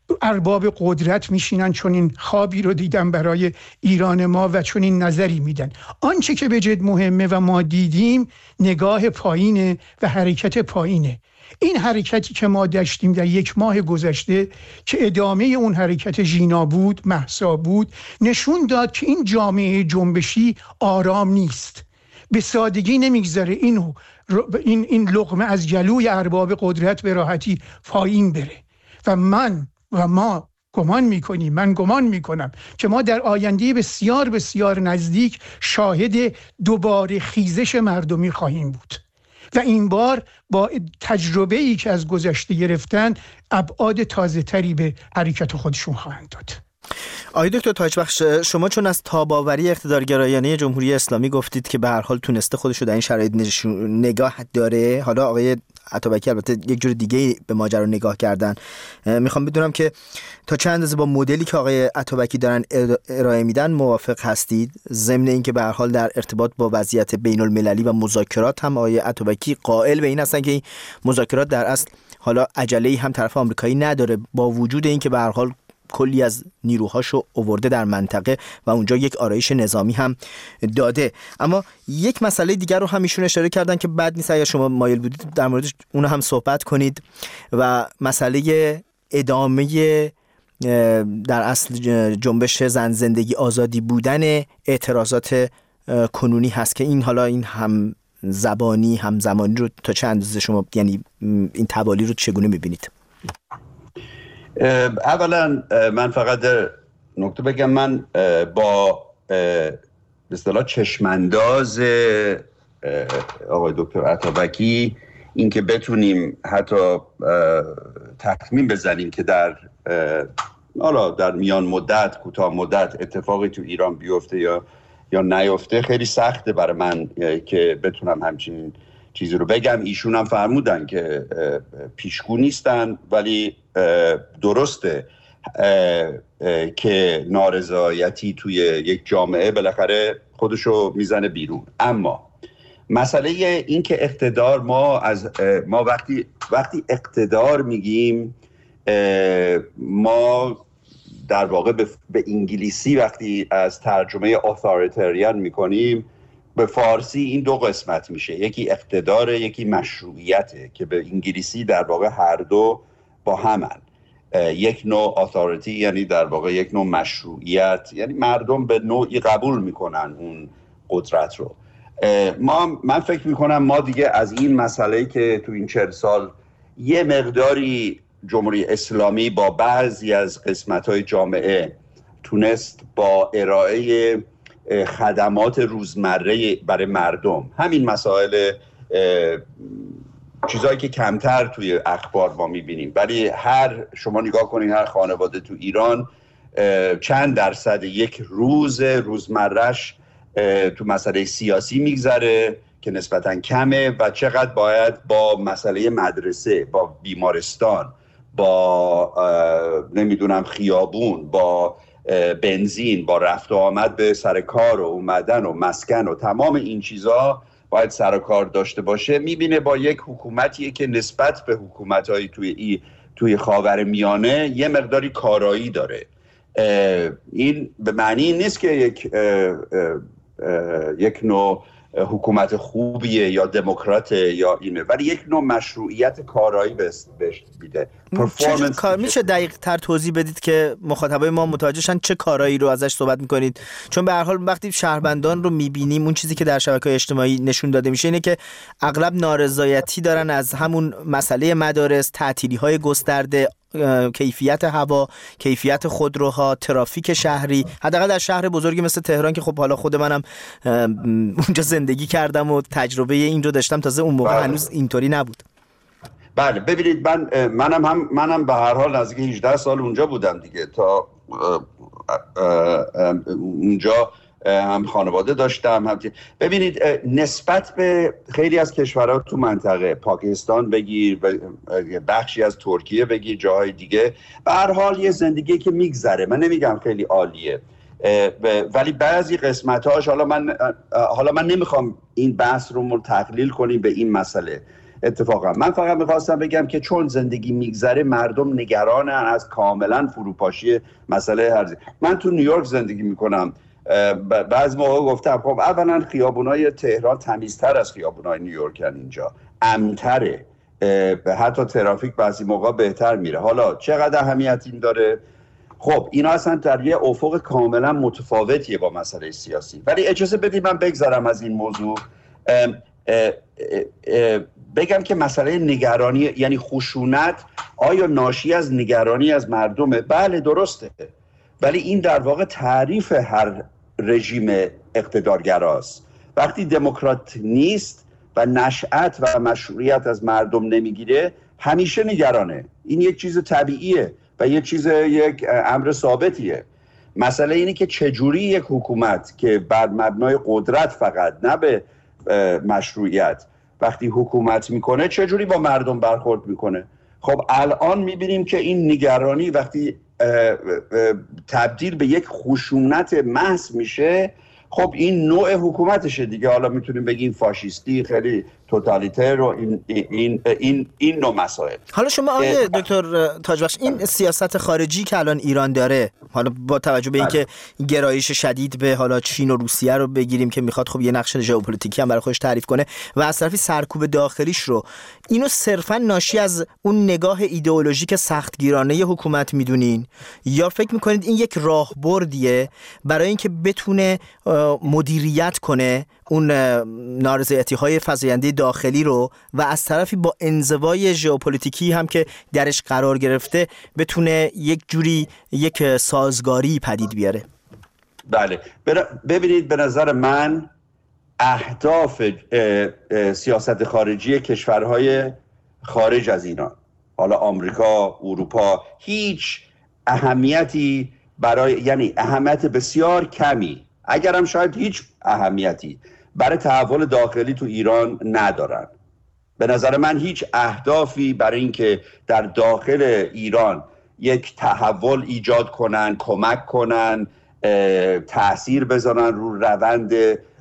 ارباب قدرت میشینن چون این خوابی رو دیدن برای ایران ما و چون این نظری میدن. آنچه که به جد مهمه و ما دیدیم نگاه پایینه و حرکت پایینه. این حرکتی که ما داشتیم در یک ماه گذشته که ادامه اون حرکت ژینا بود، مهسا بود، نشون داد که این جامعه جنبشی آرام نیست، به سادگی نمیگذاره این این این لقمه از جلوی ارباب قدرت به راحتی پایین بره. و من و ما گمان میکنیم من گمان میکنم که ما در آینده بسیار بسیار نزدیک شاهد دوباره خیزش مردمی خواهیم بود و این بار با تجربه ای که از گذشته گرفتن ابعاد تازه تری به حرکت خودشون خواهند داد. آقای دکتر تاجبخش، شما چون از تاب‌آوری اقتدارگرایانه جمهوری اسلامی گفتید که به هر حال تونسته خودش رو در این شرایط نگاه داره، حالا آقای عطابکی البته یک جور دیگه به ماجرا نگاه کردن، میخوام بدونم که تا چند اندازه با مدلی که آقای عطابکی دارن ارائه میدن موافق هستید؟ ضمن اینکه به هر حال در ارتباط با وضعیت بین المللی و مذاکرات هم آقای عطابکی قائل به این هستن که این مذاکرات در اصل حالا عجله‌ای هم طرف آمریکایی نداره، با وجود اینکه به هر حال کلی از نیروهاشو آورده در منطقه و اونجا یک آرایش نظامی هم داده. اما یک مسئله دیگر رو هم ایشون اشاره کردن که بد نیست اگر شما مایل بودید در موردش اون هم صحبت کنید، و مسئله ادامه در اصل جنبش زن زندگی آزادی بودن اعتراضات کنونی هست که این حالا این هم زبانی هم زمانی رو تا چه اندازه شما یعنی این توالی رو چگونه می‌بینید؟ اولا من فقط در نکته بگم، من با به اصطلاح چشمانداز آقای دکتر عطابکی این که بتونیم حتی تخمین بزنیم که در حالا در میان مدت کوتاه مدت اتفاقی تو ایران بیفته یا یا نیفته خیلی سخته برای من که بتونم همچین چیزی رو بگم. ایشون هم فرمودن که پیشگو نیستن، ولی درسته که نارضایتی توی یک جامعه بالاخره خودشو میزنه بیرون. اما مسئله این که اقتدار، ما از ما وقتی وقتی اقتدار میگیم، ما در واقع به, به انگلیسی وقتی از ترجمه اتوریتریان میکنیم، به فارسی این دو قسمت میشه، یکی اقتدار، یکی مشروعیته، که به انگلیسی در واقع هر دو با همن. یک نوع اتوریتی یعنی در واقع یک نوع مشروعیت، یعنی مردم به نوعی قبول میکنن اون قدرت رو. ما من فکر میکنم ما دیگه از این مسئله که تو این چهل سال یه مقداری جمهوری اسلامی با بعضی از قسمت‌های جامعه تونست با ارائه خدمات روزمره برای مردم، همین مسائل چیزایی که کمتر توی اخبار ما میبینیم، ولی هر شما نگاه کنید هر خانواده تو ایران چند درصد یک روز روزمرش تو مسئله سیاسی میگذره که نسبتاً کمه، و چقدر باید با مسئله مدرسه، با بیمارستان، با نمیدونم خیابون، با بنزین، با رفت و آمد به سر کار و اومدن و مسکن و تمام این چیزا باید سر و کار داشته باشه. میبینه با یک حکومتیه که نسبت به حکومت‌های توی ای توی خاورمیانه یه مقداری کارایی داره. این به معنی نیست که یک اه اه اه یک نوع حکومت خوبیه یا دموکراته یا اینه، ولی یک نوع مشروعیت کارایی بهش میده. کار میشه دقیق تر توضیح بدید که مخاطبای ما متوجه شن چه کارایی رو ازش صحبت میکنید؟ چون به هر حال وقتی شهروندان رو میبینیم، اون چیزی که در شبکه‌های اجتماعی نشون داده میشه اینه که اغلب نارضایتی دارن از همون مسئله مدارس، تعطیلی‌های گسترده، کیفیت هوا، کیفیت خودروها، ترافیک شهری، حداقل در شهر بزرگی مثل تهران که خب حالا خود منم اونجا زندگی کردم و تجربه این رو داشتم، تازه اون موقع هنوز اینطوری نبود. بله ببینید، من منم هم منم به هر حال نزدیک هجده سال اونجا بودم دیگه، تا اونجا هم خانواده داشتم هم. ببینید نسبت به خیلی از کشورها تو منطقه، پاکستان بگیر، بخشی از ترکیه بگیر، جاهای دیگه، به هر حال یه زندگی که میگذره، من نمیگم خیلی عالیه، ولی بعضی قسمت‌هاش، حالا من حالا من نمیخوام این بحث رو تقلیل کنیم به این مسئله، اتفاقا من فقط میخواستم بگم که چون زندگی میگذره مردم نگرانن از کاملا فروپاشی مسئله هرزی. من تو نیویورک زندگی میکنم، بعضی موقع گفتم خب اولا خیابونای تهران تمیزتر از خیابونای نیویورکن، اینجا امن‌تره، حتی ترافیک بعضی موقع بهتر میره. حالا چقدر اهمیت این داره؟ خب اینا اصلا در یه افق کاملا متفاوتیه با مسئله سیاسی. ولی اجازه بدید من بگذرم از این موضوع، اه اه اه بگم که مسئله نگرانی یعنی خشونت آیا ناشی از نگرانی از مردمه؟ بله درسته، ولی این در واقع تعریف هر رژیم اقتدارگراست. وقتی دموکرات نیست و نشأت و مشروعیت از مردم نمیگیره همیشه نگرانه. این یک چیز طبیعیه و یک چیز یک امر ثابتیه. مسئله اینه که چجوری یک حکومت که بر مبنای قدرت فقط نه به مشروعیت وقتی حکومت میکنه چجوری با مردم برخورد میکنه. خب الان میبینیم که این نگرانی وقتی تبدیل به یک خشونت محض میشه، خب این نوع حکومتشه دیگه. حالا میتونیم بگیم فاشیستی، خیلی توتالیتر و این این این این نوع مسائل. حالا شما آقای دکتر تاجبخش این سیاست خارجی که الان ایران داره، حالا با توجه به اینکه گرایش شدید به حالا چین و روسیه رو بگیریم که میخواد خب یه نقش ژئوپلیتیکی هم برای خودش تعریف کنه و از طرفی سرکوب داخلیش رو، اینو صرفا ناشی از اون نگاه ایدئولوژیک سختگیرانه حکومت میدونین یا فکر میکنید این یک راهبردیه برای اینکه بتونه مدیریت کنه اون نارضایتی‌های فزاینده داخلی رو و از طرفی با انزوای ژئوپلیتیکی هم که درش قرار گرفته بتونه یک جوری یک سازگاری پدید بیاره؟ بله ببینید، به نظر من اهداف سیاست خارجی کشورهای خارج از ایران، حالا آمریکا، اروپا، هیچ اهمیتی برای یعنی اهمیت بسیار کمی، اگرم شاید هیچ اهمیتی برای تحول داخلی تو ایران ندارن. به نظر من هیچ اهدافی برای اینکه در داخل ایران یک تحول ایجاد کنن، کمک کنن، تأثیر بذارن رو روند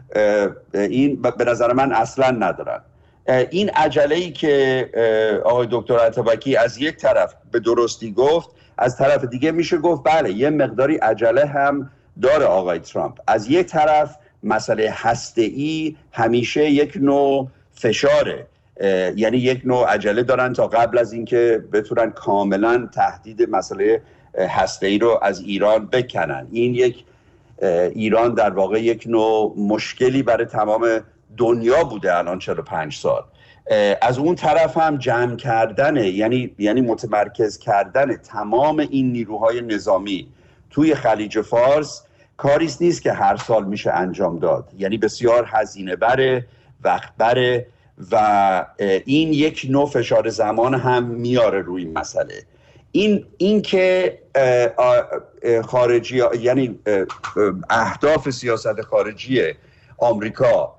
این به نظر من اصلا ندارن. این عجله‌ای که آقای دکتر اتابکی از یک طرف به درستی گفت، از طرف دیگه میشه گفت بله یه مقداری عجله هم داره آقای ترامپ. از یک طرف مسئله هسته‌ای همیشه یک نوع فشاره، یعنی یک نوع عجله دارن تا قبل از اینکه بتونن کاملا تهدید مسئله هسته‌ای رو از ایران بکنن. این یک ایران در واقع یک نوع مشکلی برای تمام دنیا بوده الان چهل و پنج سال. از اون طرف هم جمع کردن یعنی یعنی متمرکز کردن تمام این نیروهای نظامی توی خلیج فارس کاریش نیست که هر سال میشه انجام داد، یعنی بسیار هزینه بره، وقت بره و این یک نوع فشار زمان هم میاره روی این مسئله. این این که خارجی یعنی اهداف سیاست خارجی آمریکا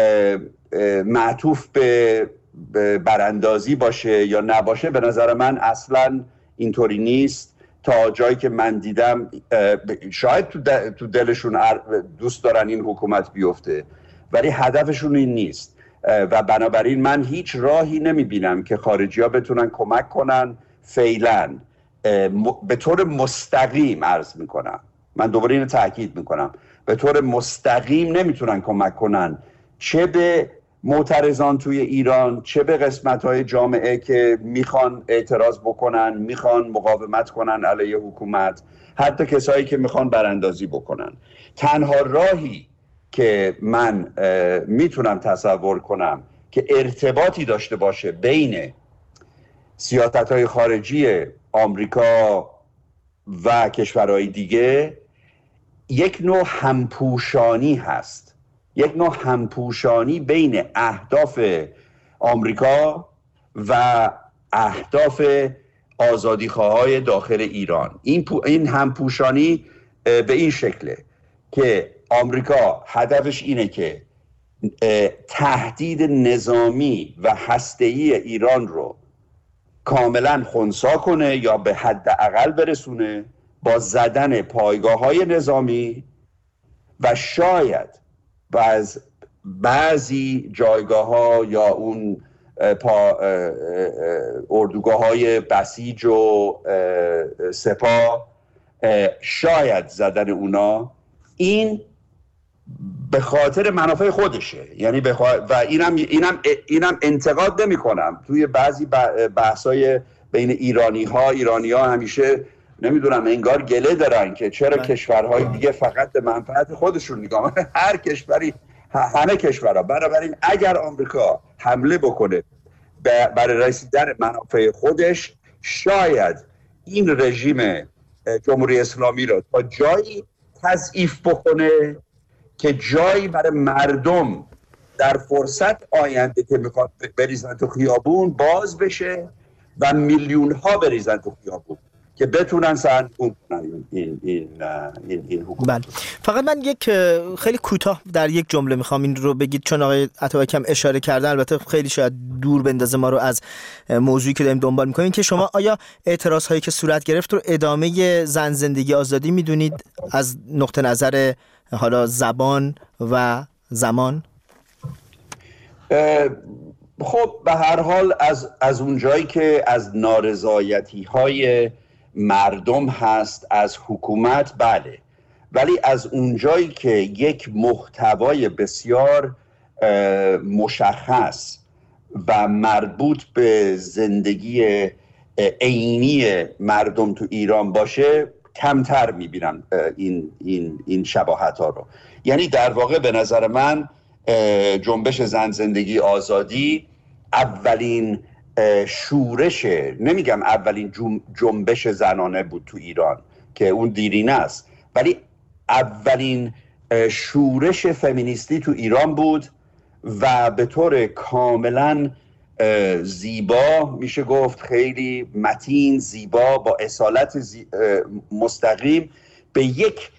معطوف به براندازی باشه یا نباشه، به نظر من اصلا اینطوری نیست. تا جایی که من دیدم شاید تو دلشون دوست دارن این حکومت بیفته ولی هدفشون این نیست و بنابراین من هیچ راهی نمیبینم که خارجی ها بتونن کمک کنن فعلا به طور مستقیم. عرض میکنم، من دوباره اینو تاکید میکنم، به طور مستقیم نمیتونن کمک کنن، چه به معترضان توی ایران چه به قسمت‌های جامعه که میخوان اعتراض بکنن، میخوان مقاومت کنن علیه حکومت، حتی کسایی که میخوان براندازی بکنن. تنها راهی که من میتونم تصور کنم که ارتباطی داشته باشه بین سیاست‌های خارجی آمریکا و کشورهای دیگه یک نوع همپوشانی هست، یک نوع همپوشانی بین اهداف آمریکا و اهداف آزادیخواهای داخل ایران. این این همپوشانی به این شکله که آمریکا هدفش اینه که تهدید نظامی و هسته‌ای ایران رو کاملا خنثی کنه یا به حداقل برسونه با زدن پایگاه‌های نظامی و شاید باز بعضی جایگاه‌ها یا اون پا اردوگاه های بسیج و سپاه، شاید زدن اونا این به خاطر منافع خودشه، یعنی بخوا... و اینم اینم اینم انتقاد نمی کنم. توی بعضی بحث‌های بین ایرانی ها ایرانی ها همیشه نمیدونم انگار گله دارن که چرا من. کشورهای دیگه فقط به منفعت خودشون نگاه کنن. هر کشوری، همه کشورها. بنابراین اگر آمریکا حمله بکنه برای رسیدن منافع خودش، شاید این رژیم جمهوری اسلامی رو تا جایی تضعیف بکنه که جایی برای مردم در فرصت آینده که میخواد بریزن تو خیابون باز بشه و میلیون ها بریزن تو خیابون که بتونن سرنگون کنن این این این, این حکومت. بله. فقط من یک خیلی کوتاه در یک جمله میخوام این رو بگید، چون آقای عطابکی هم اشاره کردن، البته خیلی شاید دور بندازه ما رو از موضوعی که داریم دنبال میکنیم، که شما آیا اعتراض هایی که صورت گرفت رو ادامه زن زندگی آزادی میدونید از نقطه نظر حالا زبان و زمان؟ خب به هر حال از از اونجایی که از نارضایتی های مردم هست از حکومت، بله، ولی از اونجایی که یک محتوای بسیار مشخص و مربوط به زندگی عینی مردم تو ایران باشه، کمتر میبینم این این این شباهت ها رو. یعنی در واقع به نظر من جنبش زن زندگی آزادی اولین شورش، نمیگم اولین جنبش زنانه بود تو ایران که اون دیرینه است، ولی اولین شورش فمینیستی تو ایران بود و به طور کاملا زیبا، میشه گفت خیلی متین، زیبا، با اصالت مستقیم به یک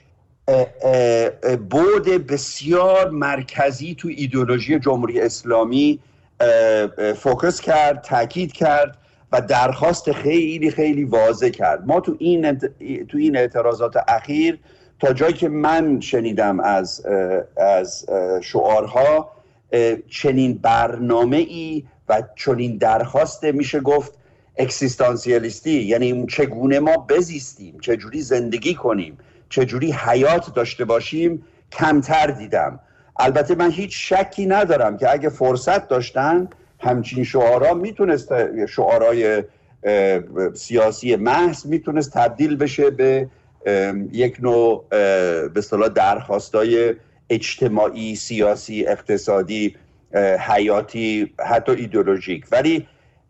بعد بسیار مرکزی تو ایدئولوژی جمهوری اسلامی فوکس کرد، تاکید کرد و درخواست خیلی خیلی واضح کرد. ما تو این تو این اعتراضات اخیر تا جایی که من شنیدم از از شعارها، چنین برنامه‌ای و چنین درخواست میشه گفت اکسیستانسیالیستی، یعنی چگونه ما بزیستیم، چجوری زندگی کنیم، چجوری حیات داشته باشیم، کمتر دیدم. البته من هیچ شکی ندارم که اگه فرصت داشتن همچین شعارها میتونست، شعارهای سیاسی محض میتونست تبدیل بشه به یک نوع به اصطلاح درخواستای اجتماعی، سیاسی، اقتصادی، حیاتی، حتی ایدئولوژیک. ولی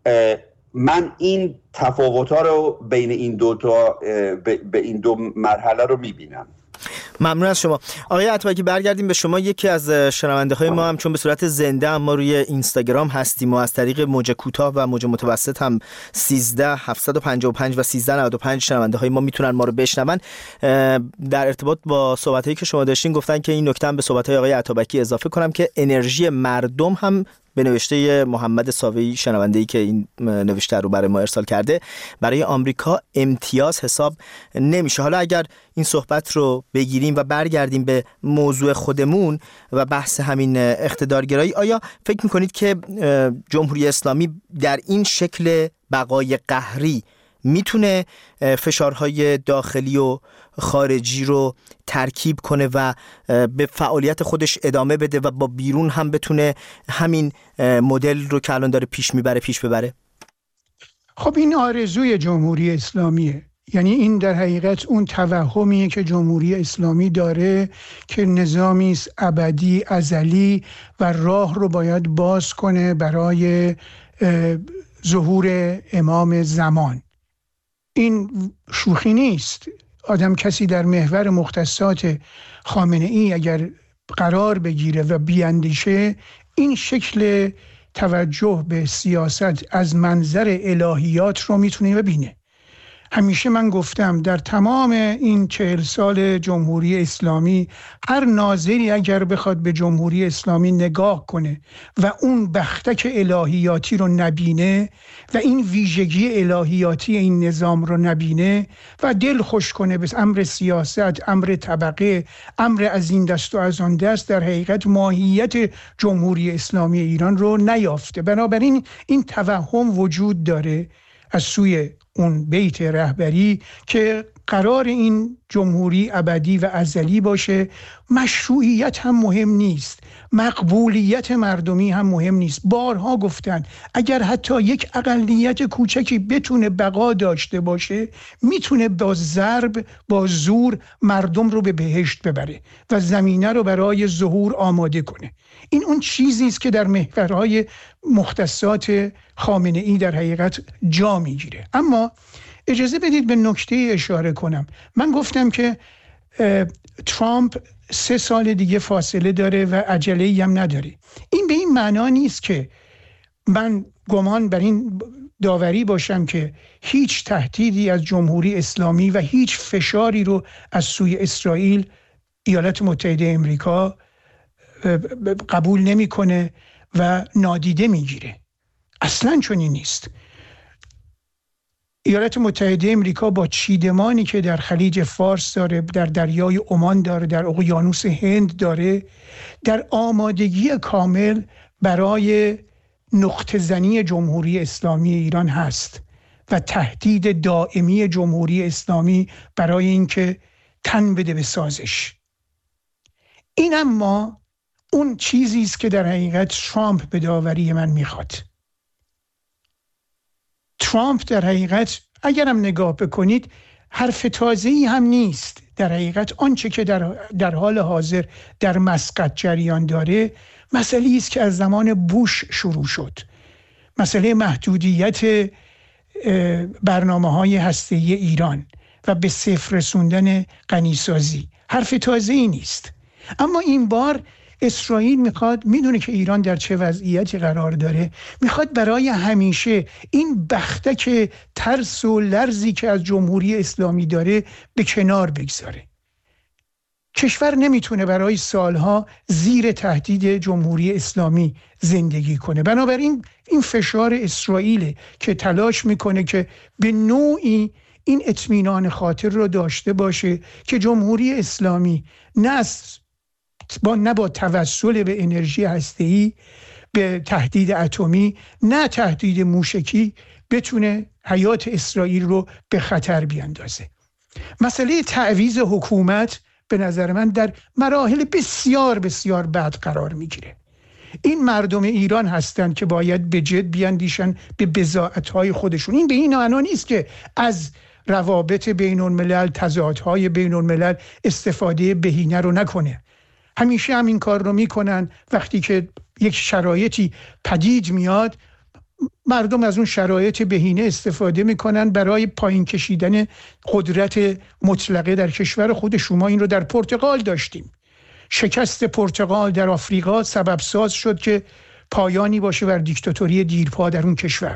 من این تفاوت‌ها رو بین این دو تا به این دو مرحله رو می‌بینم. ممنون از شما آقای عطابکی. برگردیم به شما. یکی از شنونده های ما هم چون به صورت زنده اما روی اینستاگرام هستیم و از طریق موج کوتاه و موج متوسط هم سیزده هفتصد و پنجاه و پنج و سیزده نود و پنج شنونده های ما میتونن ما رو بشنون. در ارتباط با صحبت هایی که شما داشتین گفتن که این نکته هم به صحبت های آقای عطابکی اضافه کنم که انرژی مردم هم به نوشته محمد ساوی، شنونده‌ای که این نوشته رو برای ما ارسال کرده، برای آمریکا امتیاز حساب نمیشه. حالا اگر این صحبت رو بگیریم و برگردیم به موضوع خودمون و بحث همین اقتدارگرایی، آیا فکر میکنید که جمهوری اسلامی در این شکل بقای قهری میتونه فشارهای داخلی و خارجی رو ترکیب کنه و به فعالیت خودش ادامه بده و با بیرون هم بتونه همین مدل رو که الان داره پیش میبره پیش ببره؟ خب این آرزوی جمهوری اسلامیه. یعنی این در حقیقت اون توهمیه که جمهوری اسلامی داره که نظامی است ابدی، ازلی و راه رو باید باز کنه برای ظهور امام زمان. این شوخی نیست. آدم کسی در محور مختصات خامنه ای اگر قرار بگیره و بیاندیشه، این شکل توجه به سیاست از منظر الهیات رو میتونه ببینه. همیشه من گفتم در تمام این چهل سال جمهوری اسلامی هر ناظری اگر بخواد به جمهوری اسلامی نگاه کنه و اون بختک الهیاتی رو نبینه و این ویژگی الهیاتی این نظام رو نبینه و دل خوش کنه به امر سیاست، امر طبقه، امر از این دست و از آن دست، در حقیقت ماهیت جمهوری اسلامی ایران رو نیافته. بنابراین این توهم وجود داره از سوی اون بیت رهبری که قرار این جمهوری ابدی و ازلی باشه. مشروعیت هم مهم نیست، مقبولیت مردمی هم مهم نیست. بارها گفتن اگر حتی یک اقلیت کوچکی بتونه بقا داشته باشه میتونه با ضرب، با زور مردم رو به بهشت ببره و زمینه رو برای ظهور آماده کنه. این اون چیزی است که در محورهای مختصات خامنه ای در حقیقت جا میگیره. اما اجازه بدید به نکته اشاره کنم. من گفتم که ترامپ سه سال دیگه فاصله داره و عجله‌ای هم نداره. این به این معنا نیست که من گمان بر این داوری باشم که هیچ تهدیدی از جمهوری اسلامی و هیچ فشاری رو از سوی اسرائیل ایالات متحده امریکا قبول نمی‌کنه و نادیده میگیره. اصلاً چنین نیست. ایالات متحده امریکا با چیدمانی که در خلیج فارس داره، در دریای عمان داره، در اقیانوس هند داره، در آمادگی کامل برای نقطه زنی جمهوری اسلامی ایران هست و تهدید دائمی جمهوری اسلامی برای اینکه تن بده به سازش. این اما اون چیزی است که در حقیقت ترامپ به داوری من میخواد. ترامپ در حقیقت اگرم نگاه بکنید حرف تازه‌ای هم نیست. در حقیقت آنچه که در, در حال حاضر در مسقط جریان داره مسئله است که از زمان بوش شروع شد. مسئله محدودیت برنامه‌های هسته‌ای ایران و به صفر رسوندن غنیسازی حرف تازه‌ای نیست. اما این بار اسرائیل میخواد، میدونه که ایران در چه وضعیتی قرار داره، میخواد برای همیشه این بختک ترس و لرزی که از جمهوری اسلامی داره به کنار بگذاره. کشور نمیتونه برای سالها زیر تهدید جمهوری اسلامی زندگی کنه. بنابراین این فشار اسرائیل که تلاش میکنه که به نوعی این اطمینان خاطر رو داشته باشه که جمهوری اسلامی نه با نه با توسل به انرژی هسته‌ای، به تهدید اتمی، نه تهدید موشکی بتونه حیات اسرائیل رو به خطر بیاندازه. مسئله تعویض حکومت به نظر من در مراحل بسیار بسیار بد قرار میگیره. این مردم ایران هستند که باید به جد بیاندیشن به بضاعت‌های خودشون. این به این معنا نیست که از روابط بین الملل، تضادهای بین الملل استفاده بهینه رو نکنه. همیشه هم این کار رو میکنن. وقتی که یک شرایطی پدید میاد مردم از اون شرایط بهینه استفاده میکنن برای پایین کشیدن قدرت مطلقه در کشور خودشون. ما این رو در پرتغال داشتیم. شکست پرتغال در آفریقا سبب ساز شد که پایانی باشه بر دیکتاتوری دیرپا در اون کشور.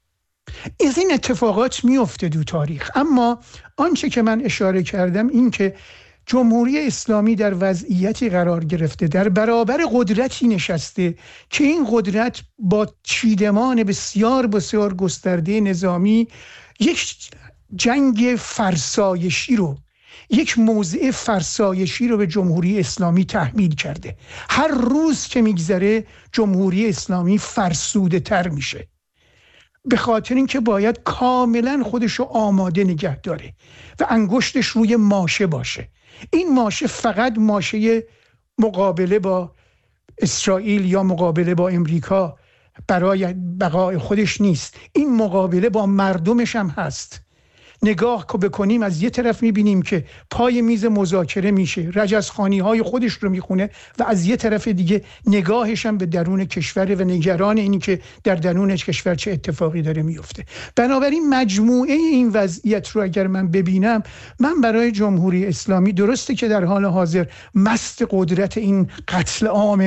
از این اتفاقات میفته دو تاریخ. اما آنچه که من اشاره کردم این که جمهوری اسلامی در وضعیتی قرار گرفته، در برابر قدرتی نشسته که این قدرت با چیدمان بسیار بسیار گسترده نظامی یک جنگ فرسایشی رو، یک موضع فرسایشی رو به جمهوری اسلامی تحمیل کرده. هر روز که میگذره جمهوری اسلامی فرسوده تر میشه، به خاطر اینکه باید کاملا خودشو آماده نگه داره و انگشتش روی ماشه باشه. این ماشه فقط ماشه مقابله با اسرائیل یا مقابله با امریکا برای بقای خودش نیست، این مقابله با مردمش هم هست. نگاه که بکنیم از یه طرف میبینیم که پای میز مذاکره میشه، رجزخوانی های خودش رو میخونه و از یه طرف دیگه نگاهش هم به درون کشور و نگران اینی که در درون کشور چه اتفاقی داره میفته. بنابراین مجموعه این وضعیت رو اگر من ببینم، من برای جمهوری اسلامی درسته که در حال حاضر مست قدرت این قتل عام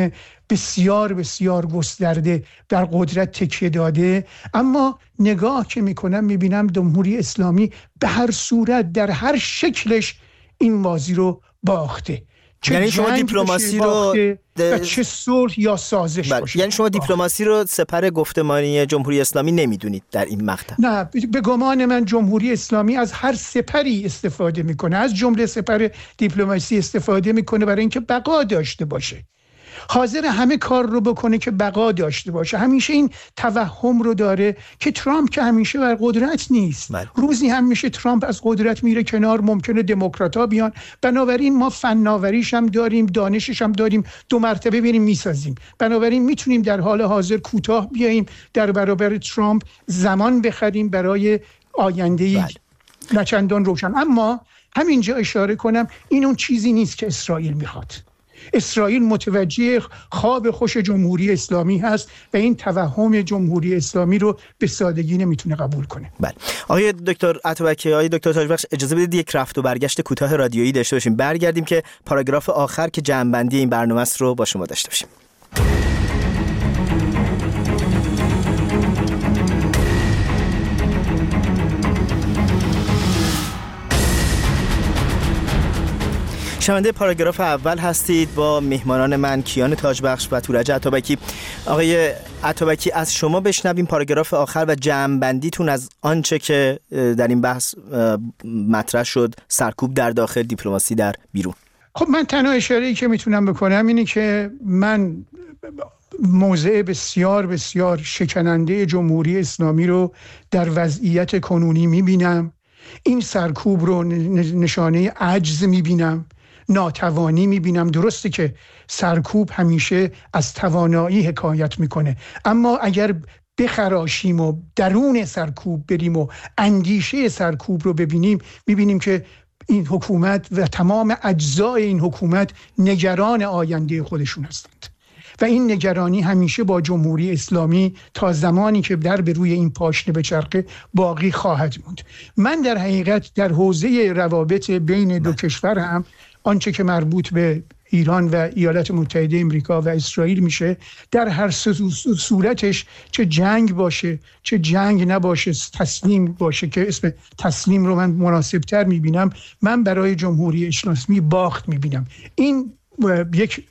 بسیار بسیار گسترده در قدرت تکیه داده، اما نگاه که میکنم میبینم جمهوری اسلامی به هر صورت در هر شکلش این بازی رو باخته. یعنی شما دیپلماسی رو و چه صلح یا سازش باشه. یعنی شما دیپلماسی رو سپر گفتمانی جمهوری اسلامی نمیدونید در این مقطع؟ نه، به گمان من جمهوری اسلامی از هر سپری استفاده میکنه، از جمله سپر دیپلماسی استفاده میکنه برای اینکه بقا داشته باشه. حاضر همه کار رو بکنه که بقا داشته باشه. همیشه این توهم رو داره که ترامپ که همیشه بر قدرت نیست. بله. روزی هم میشه ترامپ از قدرت میره کنار، ممکنه دموکرات‌ها بیان. بنابراین ما فناوریش هم داریم، دانشش هم داریم، دو مرتبه بریم میسازیم. بنابراین میتونیم در حال حاضر کوتاه بیاییم در برابر ترامپ، زمان بخریم برای آینده‌ای بله. نچندان روشن. اما همینجا اشاره کنم این اون چیزی نیست که اسرائیل میخواد. اسرائیل متوجه خواب خوش جمهوری اسلامی هست و این توهم جمهوری اسلامی رو به سادگی نمیتونه قبول کنه. بله. آقای دکتر عطابکی، آقای دکتر تاجبخش، اجازه بدید یک رفت و برگشت کوتاه رادیویی داشته باشیم. برگردیم که پاراگراف آخر که جمع‌بندی این برنامه است رو با شما داشته باشیم. شنونده پاراگراف اول هستید با مهمانان من کیان تاجبخش و تورج عطابکی. آقای عطابکی، از شما بشنویم پاراگراف آخر و جمع‌بندیتون از آنچه که در این بحث مطرح شد، سرکوب در داخل، دیپلماسی در بیرون. خب من تنها اشاره‌ای که میتونم بکنم اینه که من موضع بسیار بسیار شکننده جمهوری اسلامی رو در وضعیت کنونی میبینم. این سرکوب رو نشانه عجز میبینم، ناتوانی میبینم. درسته که سرکوب همیشه از توانایی حکایت میکنه، اما اگر بخراشیم و درون سرکوب بریم و اندیشه سرکوب رو ببینیم، میبینیم که این حکومت و تمام اجزای این حکومت نگران آینده خودشون هستند و این نگرانی همیشه با جمهوری اسلامی تا زمانی که در به روی این پاشنه بچرخه باقی خواهد موند. من در حقیقت در حوزه روابط بین دو کشور هم آنچه که مربوط به ایران و ایالات متحده امریکا و اسرائیل میشه، در هر صورتش، چه جنگ باشه چه جنگ نباشه، تسلیم باشه که اسم تسلیم رو من مناسبتر میبینم، من برای جمهوری اسلامی باخت میبینم. این یک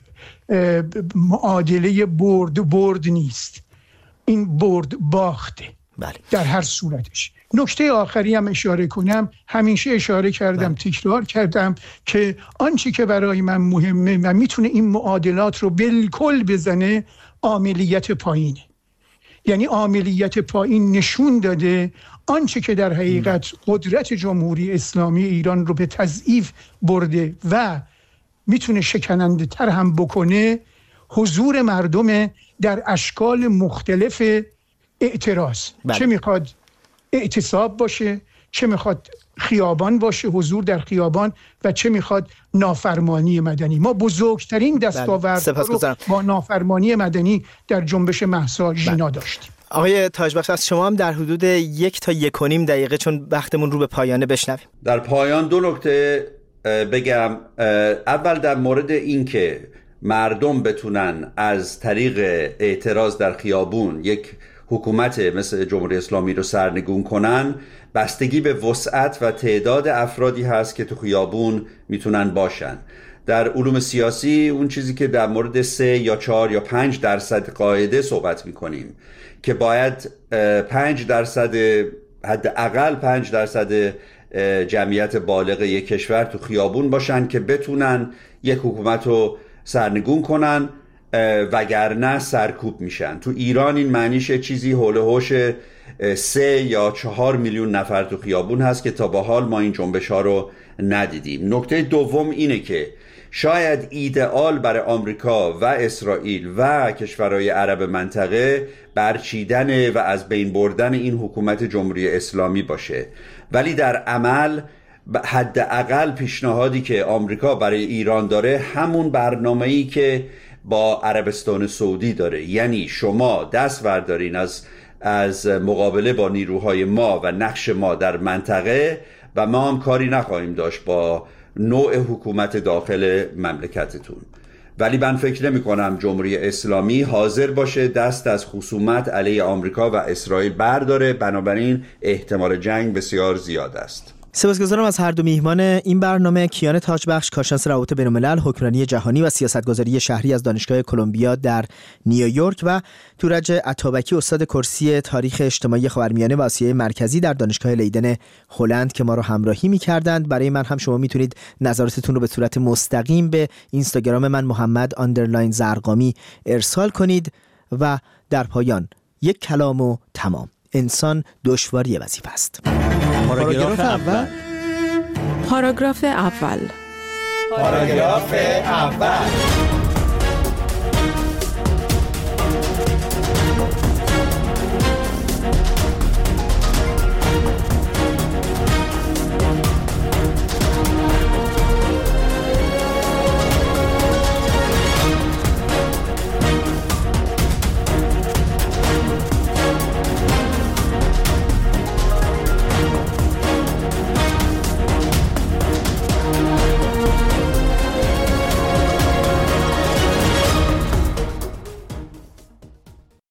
معادله برد برد نیست، این برد باخته. بله. در هر صورتش. نکته آخری هم اشاره کنم، همیشه اشاره کردم، بله. تکرار کردم که آنچه که برای من مهمه و میتونه این معادلات رو بالکل بزنه، عاملیت پایینه. یعنی عاملیت پایین نشون داده آنچه که در حقیقت قدرت جمهوری اسلامی ایران رو به تضعیف برده و میتونه شکننده تر هم بکنه، حضور مردم در اشکال مختلف اعتراض. بله. چه میخواد اعتصاب باشه، چه میخواد خیابان باشه، حضور در خیابان، و چه میخواد نافرمانی مدنی. ما بزرگترین دستاوردها رو با نافرمانی مدنی در جنبش مهسا ژینا داشتیم. آقای تاجبخش، از شما هم در حدود یک تا یک و نیم دقیقه، چون وقتمون رو به پایانه، بشنویم. در پایان دو نکته بگم. اول در مورد این که مردم بتونن از طریق اعتراض در خیابون یک حکومت مثل جمهوری اسلامی رو سرنگون کنن، بستگی به وسعت و تعداد افرادی هست که تو خیابون میتونن باشن. در علوم سیاسی اون چیزی که در مورد سه یا چهار یا پنج درصد قاعده صحبت میکنیم که باید پنج درصد، حداقل پنج درصد جمعیت بالغ یک کشور تو خیابون باشن که بتونن یک حکومت رو سرنگون کنن، وگرنه سرکوب میشن. تو ایران این معنیش چیزی حول و حوش سه یا چهار میلیون نفر تو خیابون هست که تا به حال ما این جنبش ها رو ندیدیم. نکته دوم اینه که شاید ایدئال برای آمریکا و اسرائیل و کشورهای عرب منطقه برچیدن و از بین بردن این حکومت جمهوری اسلامی باشه، ولی در عمل حداقل پیشنهادی که آمریکا برای ایران داره همون برنامه‌ای که با عربستان سعودی داره، یعنی شما دست بردارین از از مقابله با نیروهای ما و نقش ما در منطقه و ما هم کاری نخواهیم داشت با نوع حکومت داخل مملکتتون. ولی من فکر نمی کنم جمهوری اسلامی حاضر باشه دست از خصومت علیه آمریکا و اسرائیل برداره، بنابراین احتمال جنگ بسیار زیاد است. سپاسگزارم از هر دو میهمان این برنامه، کیان تاجبخش کارشناس روابط بین‌الملل، حکمرانی جهانی و سیاستگذاری شهری از دانشگاه کلمبیا در نیویورک و تورج عطابکی استاد کرسی تاریخ اجتماعی خاورمیانه و آسیای مرکزی در دانشگاه لیدن هلند که ما رو همراهی می‌کردند. برای من هم شما میتونید نظراتتون رو به صورت مستقیم به اینستاگرام من محمد آندرلاین زرقامی ارسال کنید. و در پایان یک کلام و تمام: انسان دشواری وظیفه است. پاراگراف اول. پاراگراف اول. پاراگراف اول.